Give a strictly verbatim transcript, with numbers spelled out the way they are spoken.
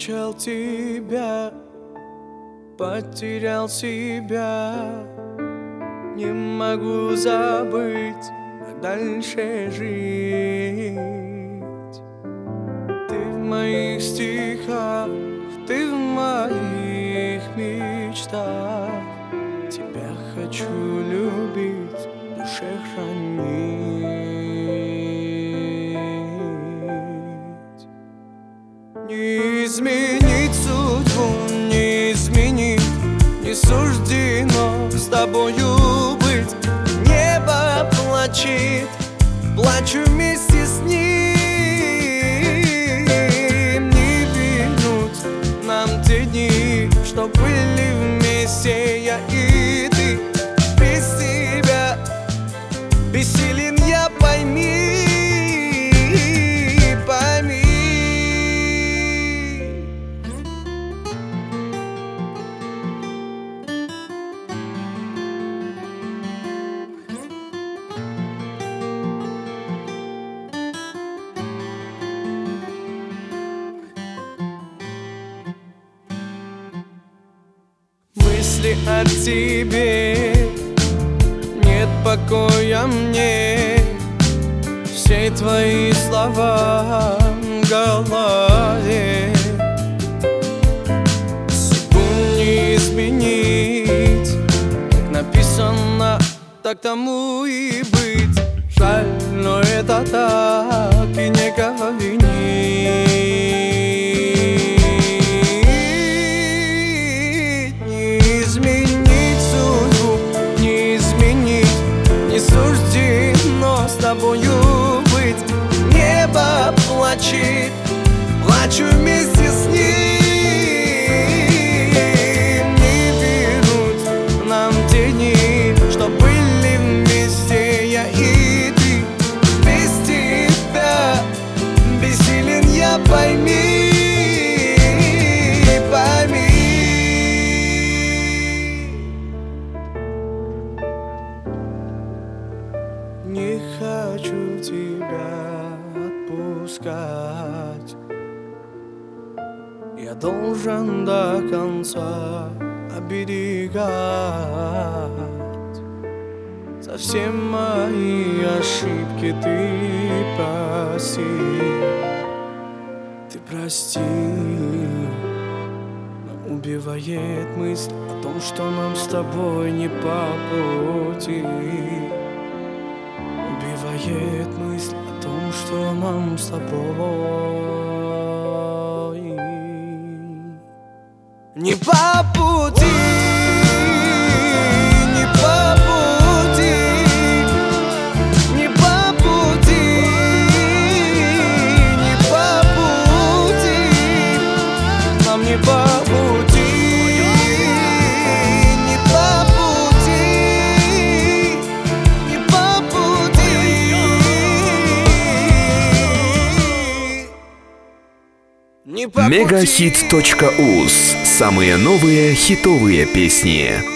встречал тебя, потерял себя. Не могу забыть, как дальше жить. Ты в моих стихах, ты в моих мечтах. Тебя хочу любить, в душе хранить. Не изменить судьбу, не изменить, не суждено с тобою быть. Небо плачет, плачу вместе с ним. Не вернуть нам те дни, что были вместе я и ты. Без тебя бессилен я, пойми, пойми. Мысли о тебе, нет покоя мне. Все твои слова в голове. Судьбу не изменить, как написано, так тому и быть. Жаль, но это так, и некого винить. Суждено с тобою быть. Небо плачет, плачу вместе с ним. Не вернуть нам те дни, что были вместе я и ты. Без тебя бессилен я, пойми, пойми. Не хочу тебя отпускать. Я должен до конца оберегать. За все мои ошибки ты прости. Ты прости. Но убивает мысль о том, что нам с тобой не по пути. Убивает мысль о том, что нам с тобой не по пути, не по пути, не по пути, не по пути, нам не по пути. Мегахит точка уз. Самые новые хитовые песни.